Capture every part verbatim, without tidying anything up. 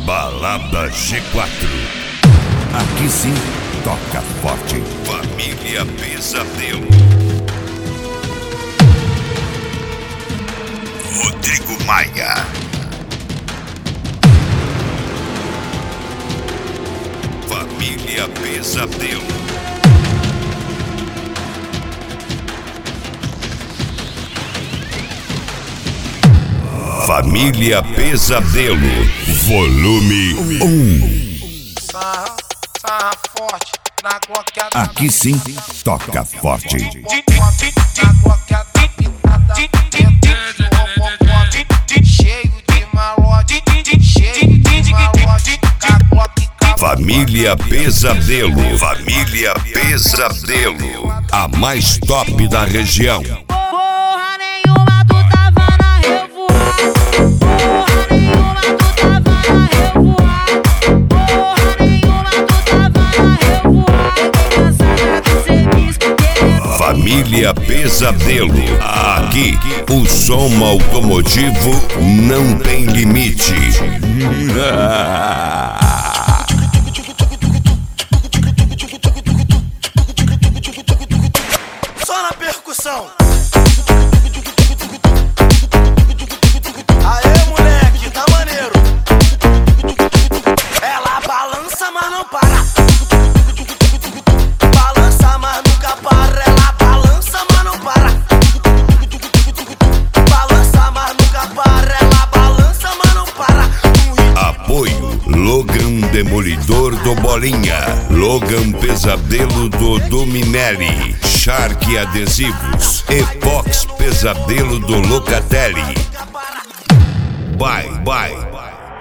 Balada G quatro. Aqui sim, toca forte. Família Pesadelo. Rodrigo Maia. Família Pesadelo. Família Pesadelo, volume um. Sarra, sarra forte, na gloqueada. Aqui sim, toca forte. Na gloqueada pintada, cheio de malote, cheio de malote. Família Pesadelo, Família Pesadelo, a mais top da região. Porra nenhuma, tu tava na revoada. Porra nenhuma, tu tava na revoada. Porra nenhuma, tu tava na revoada. Fiquei cansada de ser biscoiteiro. Família Pesadelo, aqui o som automotivo não tem limite. Só na percussão. Mas não para. Balança, mas nunca para. Ela balança, mas não para. Balança, mas nunca para. Ela balança, mas não para. Apoio Logan Demolidor do Bolinha, Logan Pesadelo do Dominelli, Shark Adesivos, Epox Pesadelo do Locatelli. Bye, bye.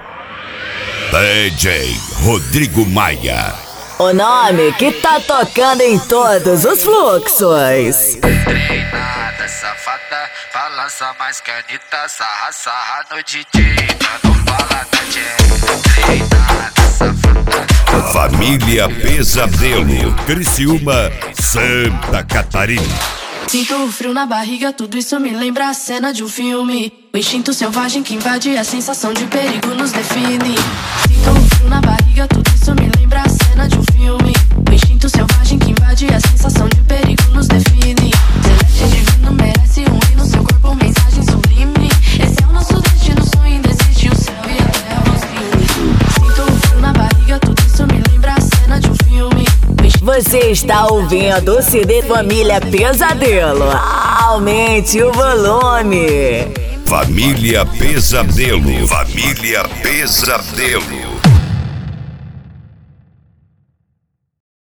D J Rodrigo Maia. O nome que tá tocando em todos os fluxos. Treinada, safada, balança mais canita, sarra, sarra no D J, não fala da gente. Treinada, safada. Família Pesadelo, Criciúma, Santa Catarina. Sinto o frio na barriga, tudo isso me lembra a cena de um filme. O instinto selvagem que invade, a sensação de perigo nos define. Sinto o frio na barriga, tudo isso me lembra a cena de um filme. O instinto selvagem que invade, a sensação de perigo nos define. Celeste divino merece um rei no seu corpo, mensagem sublime. Esse é o nosso destino, sonho indesiste, o céu e a terra vão se unir. Sinto o frio na barriga, tudo isso me lembra a cena de um filme. Você está ouvindo o C D Família Pesadelo. Aumente o volume. Família Pesadelo, Família Pesadelo.